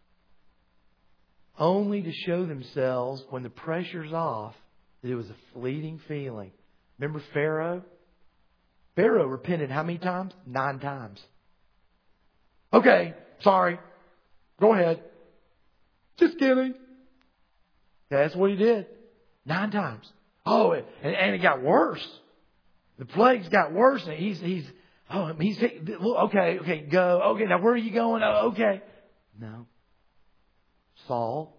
to show themselves when the pressure's off that it was a fleeting feeling. Remember Pharaoh? Pharaoh repented how many times? 9 times. Okay, sorry. Go ahead. Just kidding. That's what he did. 9 times. Oh, and it got worse. The plagues got worse, and he's okay, go. Okay, now where are you going? Oh, okay. No. Saul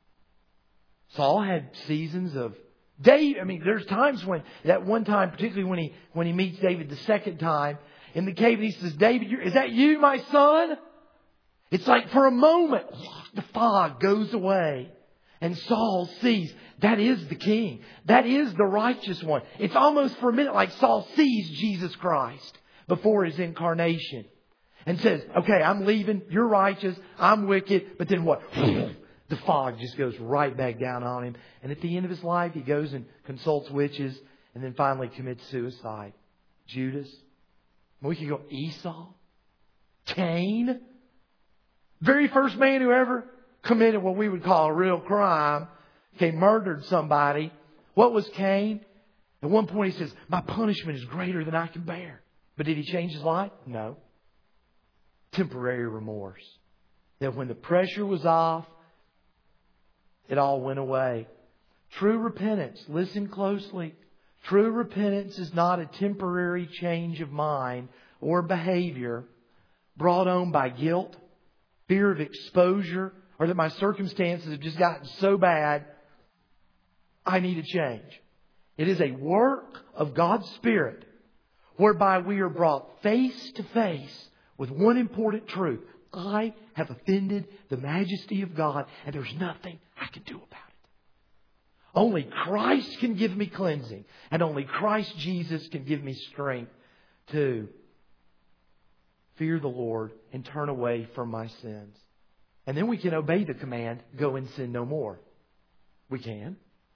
had seasons of David. I mean, there's times when, that one time, particularly when he meets David the second time in the cave, and he says, David, is that you, my son? It's like for a moment, the fog goes away. And Saul sees that is the King. That is the righteous one. It's almost for a minute like Saul sees Jesus Christ before His incarnation. And says, okay, I'm leaving. You're righteous. I'm wicked. But then what? The fog just goes right back down on him. And at the end of his life, he goes and consults witches. And then finally commits suicide. Judas. We could go Esau. Cain. Very first man who ever committed what we would call a real crime. Okay, murdered somebody. What was Cain? At one point he says, my punishment is greater than I can bear. But did he change his life? No. Temporary remorse. That when the pressure was off, it all went away. True repentance, listen closely. True repentance is not a temporary change of mind or behavior brought on by guilt, fear of exposure, or that my circumstances have just gotten so bad, I need a change. It is a work of God's Spirit whereby we are brought face to face with one important truth. I have offended the majesty of God and there's nothing I can do about it. Only Christ can give me cleansing. And only Christ Jesus can give me strength to fear the Lord and turn away from my sins. And then we can obey the command, go and sin no more. We can.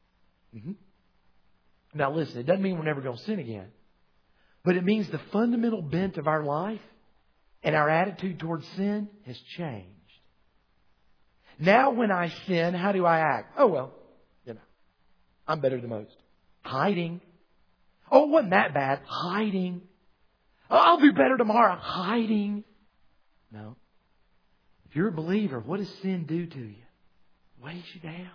Now listen, it doesn't mean we're never going to sin again. But it means the fundamental bent of our life and our attitude towards sin has changed. Now when I sin, how do I act? Oh, well, I'm better than most. Hiding. Oh, it wasn't that bad. Hiding. Oh, I'll do better tomorrow. Hiding. No. If you're a believer, what does sin do to you? It weighs you down.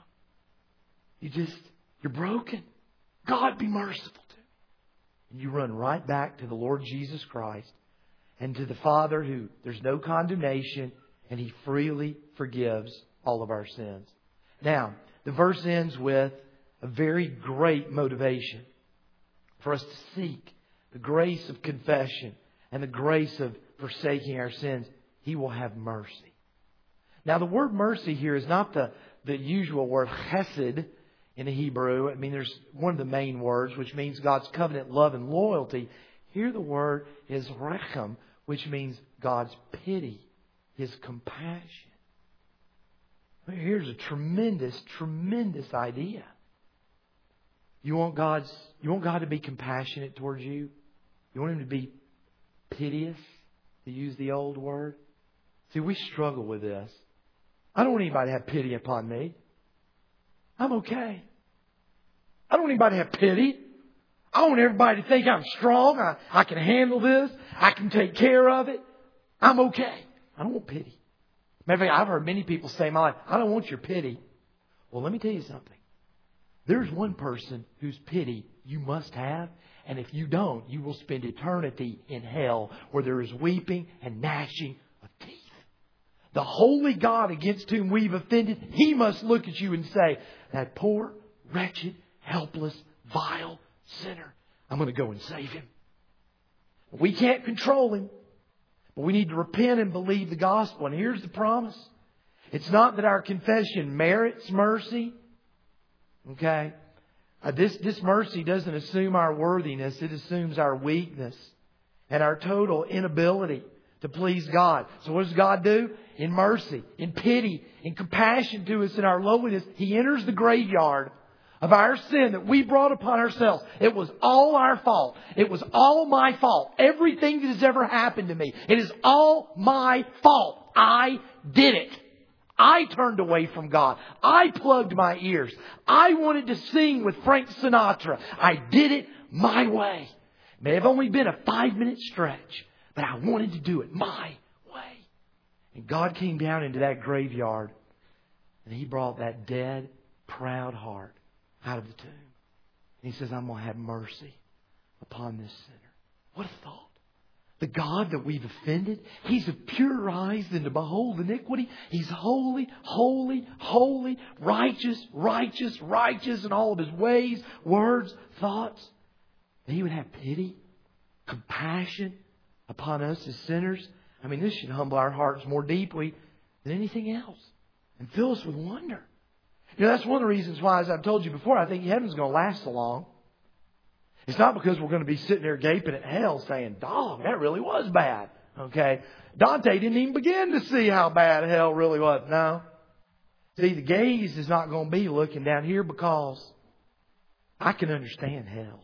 You're broken. God, be merciful to me. And you run right back to the Lord Jesus Christ and to the Father who there's no condemnation and He freely forgives all of our sins. Now, the verse ends with a very great motivation for us to seek the grace of confession and the grace of forsaking our sins. He will have mercy. Now, the word mercy here is not the usual word chesed in the Hebrew. I mean, there's one of the main words, which means God's covenant love and loyalty. Here the word is rechem, which means God's pity, His compassion. Here's a tremendous, tremendous idea. You want God to be compassionate towards you? You want Him to be piteous, to use the old word? See, we struggle with this. I don't want anybody to have pity upon me. I'm okay. I don't want anybody to have pity. I want everybody to think I'm strong. I can handle this. I can take care of it. I'm okay. I don't want pity. Matter of fact, I've heard many people say in my life, I don't want your pity. Well, let me tell you something. There's one person whose pity you must have. And if you don't, you will spend eternity in hell where there is weeping and gnashing of teeth. The holy God against whom we've offended, He must look at you and say, that poor, wretched, helpless, vile sinner, I'm going to go and save him. We can't control him, but we need to repent and believe the gospel. And here's the promise. It's not that our confession merits mercy. Okay? This mercy doesn't assume our worthiness. It assumes our weakness and our total inability to please God. So what does God do? In mercy, in pity, in compassion to us in our lowliness, He enters the graveyard of our sin that we brought upon ourselves. It was all our fault. It was all my fault. Everything that has ever happened to me, it is all my fault. I did it. I turned away from God. I plugged my ears. I wanted to sing with Frank Sinatra. I did it my way. It may have only been a 5-minute stretch, but I wanted to do it my way. And God came down into that graveyard and He brought that dead, proud heart out of the tomb. And He says, I'm going to have mercy upon this sinner. What a thought. The God that we've offended, He's of purer eyes than to behold iniquity. He's holy, holy, holy, righteous, righteous, righteous in all of His ways, words, thoughts. That He would have pity, compassion upon us as sinners. I mean, this should humble our hearts more deeply than anything else. And fill us with wonder. You know, that's one of the reasons why, as I've told you before, I think heaven's going to last so long. It's not because we're going to be sitting there gaping at hell saying, dog, that really was bad. Okay. Dante didn't even begin to see how bad hell really was. No. See, the gaze is not going to be looking down here because I can understand hell.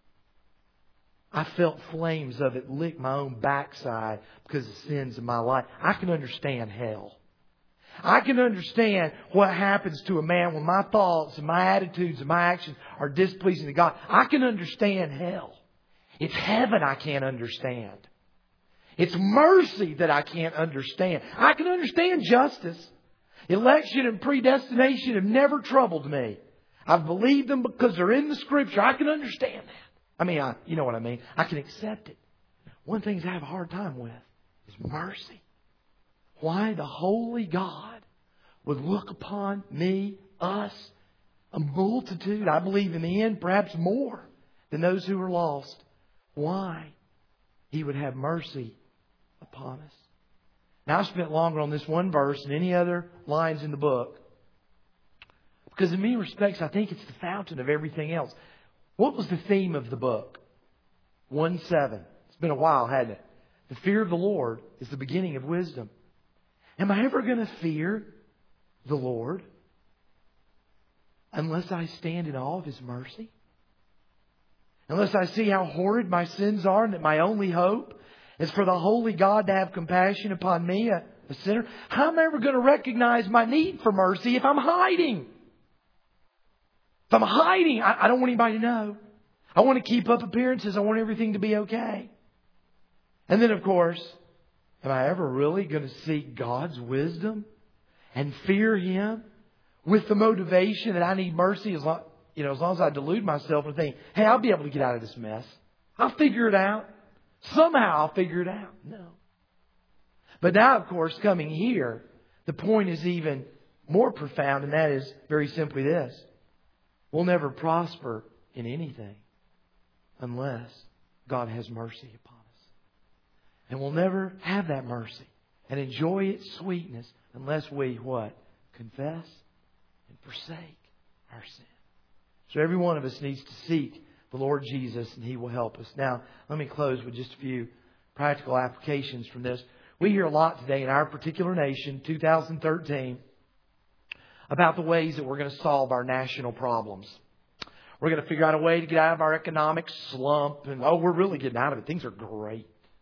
I felt flames of it lick my own backside because of sins in my life. I can understand hell. I can understand what happens to a man when my thoughts and my attitudes and my actions are displeasing to God. I can understand hell. It's heaven I can't understand. It's mercy that I can't understand. I can understand justice. Election and predestination have never troubled me. I've believed them because they're in the Scripture. I can understand that. I mean, you know what I mean. I can accept it. One thing I have a hard time with is mercy. Why the holy God would look upon me, us, a multitude, I believe in the end, perhaps more than those who are lost. Why He would have mercy upon us. Now, I've spent longer on this one verse than any other lines in the book. Because in many respects, I think it's the fountain of everything else. What was the theme of the book? 1:7. It's been a while, hasn't it? The fear of the Lord is the beginning of wisdom. Am I ever going to fear the Lord unless I stand in awe of His mercy? Unless I see how horrid my sins are and that my only hope is for the holy God to have compassion upon me, a sinner? How am I ever going to recognize my need for mercy if I'm hiding? If I'm hiding, I don't want anybody to know. I want to keep up appearances. I want everything to be okay. And then, of course, am I ever really going to seek God's wisdom and fear Him with the motivation that I need mercy as long as I delude myself and think, hey, I'll be able to get out of this mess. I'll figure it out. Somehow I'll figure it out. No. But now, of course, coming here, the point is even more profound, and that is very simply this. We'll never prosper in anything unless God has mercy upon us. And we'll never have that mercy and enjoy its sweetness unless we, what? Confess and forsake our sin. So every one of us needs to seek the Lord Jesus, and He will help us. Now, let me close with just a few practical applications from this. We hear a lot today in our particular nation, 2013, about the ways that we're going to solve our national problems. We're going to figure out a way to get out of our economic slump. And, we're really getting out of it. Things are great.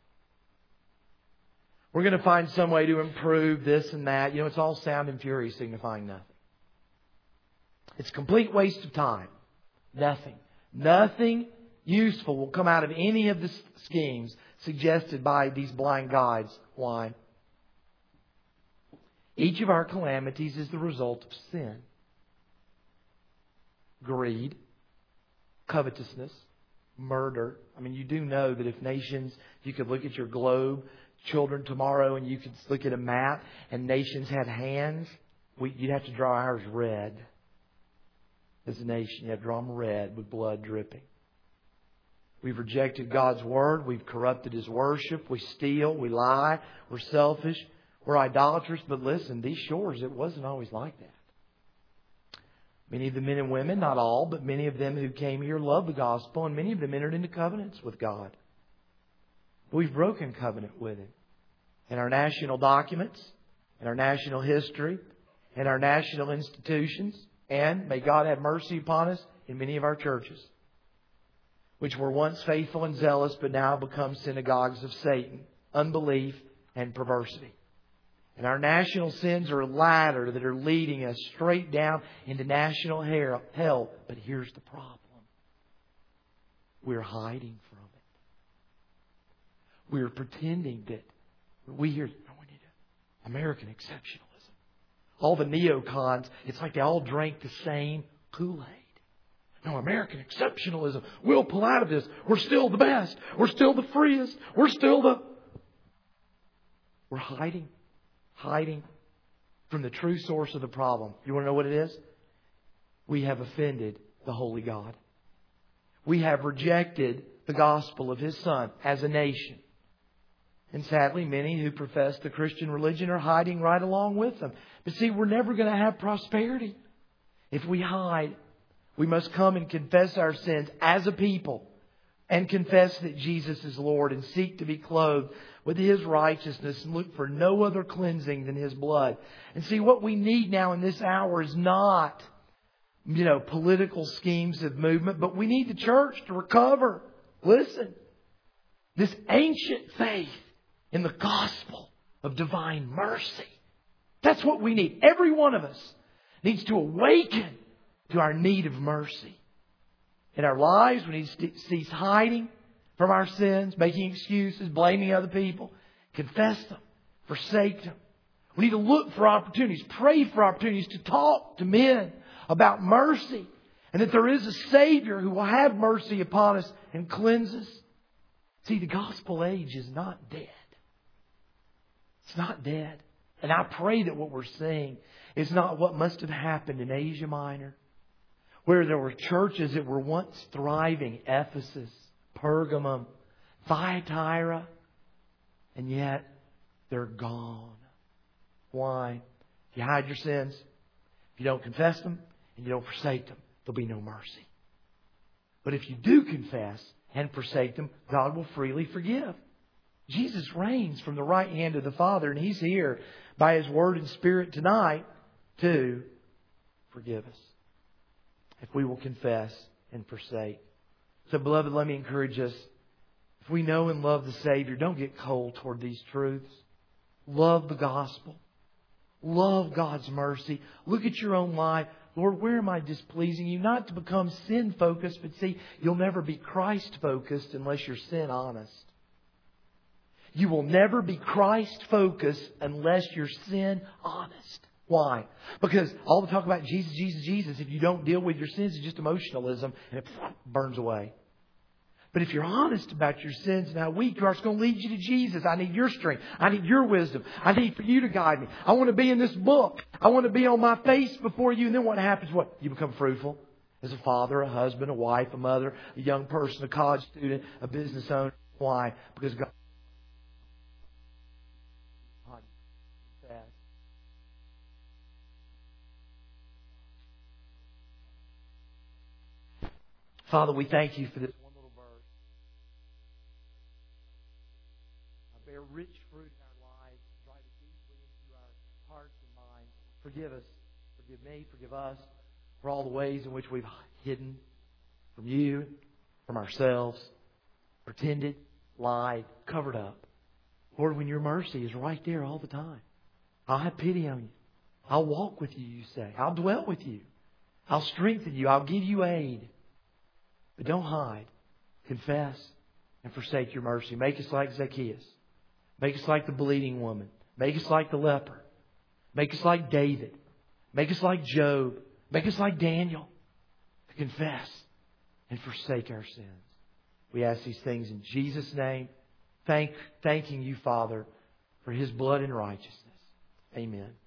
We're going to find some way to improve this and that. You know, it's all sound and fury signifying nothing. It's a complete waste of time. Nothing useful will come out of any of the schemes suggested by these blind guides. Why? Each of our calamities is the result of sin. Greed, covetousness, murder. I mean, you do know that if you could look at your globe, children tomorrow, and you could look at a map, and nations had hands, you'd have to draw ours red. As a nation, you have to draw them red with blood dripping. We've rejected God's Word. We've corrupted His worship. We steal. We lie. We're selfish. We're idolatrous. But listen, these shores, it wasn't always like that. Many of the men and women, not all, but many of them who came here loved the gospel, and many of them entered into covenants with God. But we've broken covenant with Him. In our national documents, in our national history, in our national institutions, and may God have mercy upon us in many of our churches, which were once faithful and zealous, but now become synagogues of Satan, unbelief, and perversity. And our national sins are a ladder that are leading us straight down into national hell. But here's the problem. We're hiding from it. We're pretending that we hear American exceptionalism. All the neocons, it's like they all drank the same Kool-Aid. No, American exceptionalism. We'll pull out of this. We're still the best. We're still the freest. We're hiding from the true source of the problem. You want to know what it is? We have offended the holy God. We have rejected the gospel of His Son as a nation. And sadly, many who profess the Christian religion are hiding right along with them. But see, we're never going to have prosperity if we hide. We must come and confess our sins as a people and confess that Jesus is Lord and seek to be clothed with His righteousness and look for no other cleansing than His blood. And see, what we need now in this hour is not, political schemes of movement, but we need the church to recover. Listen, this ancient faith in the gospel of divine mercy. That's what we need. Every one of us needs to awaken to our need of mercy. In our lives, we need to cease hiding from our sins, making excuses, blaming other people. Confess them. Forsake them. We need to look for opportunities, pray for opportunities to talk to men about mercy. And that there is a Savior who will have mercy upon us and cleanse us. See, the gospel age is not dead. It's not dead. And I pray that what we're seeing is not what must have happened in Asia Minor, where there were churches that were once thriving, Ephesus, Pergamum, Thyatira, and yet they're gone. Why? If you hide your sins, if you don't confess them, and you don't forsake them, there'll be no mercy. But if you do confess and forsake them, God will freely forgive. Jesus reigns from the right hand of the Father, and He's here by His Word and Spirit tonight to forgive us if we will confess and forsake. So, beloved, let me encourage us. If we know and love the Savior, don't get cold toward these truths. Love the gospel. Love God's mercy. Look at your own life. Lord, where am I displeasing You? Not to become sin-focused, but see, you'll never be Christ-focused unless you're sin-honest. You will never be Christ-focused unless you're sin-honest. Why? Because all the talk about Jesus, Jesus, Jesus, if you don't deal with your sins, it's just emotionalism and it burns away. But if you're honest about your sins and how weak you are, it's going to lead you to Jesus. I need your strength. I need your wisdom. I need for You to guide me. I want to be in this book. I want to be on my face before You. And then what happens? What? You become fruitful as a father, a husband, a wife, a mother, a young person, a college student, a business owner. Why? Because God. Father, we thank You for this one little verse. Bear rich fruit in our lives. Drive it deeply into our hearts and minds. Forgive us. Forgive me. Forgive us for all the ways in which we've hidden from You, from ourselves, pretended, lied, covered up. Lord, when Your mercy is right there all the time, I'll have pity on You. I'll walk with You, You say. I'll dwell with You. I'll strengthen You. I'll give You aid. But don't hide. Confess and forsake Your mercy. Make us like Zacchaeus. Make us like the bleeding woman. Make us like the leper. Make us like David. Make us like Job. Make us like Daniel. To confess and forsake our sins. We ask these things in Jesus' name. Thanking You, Father, for His blood and righteousness. Amen.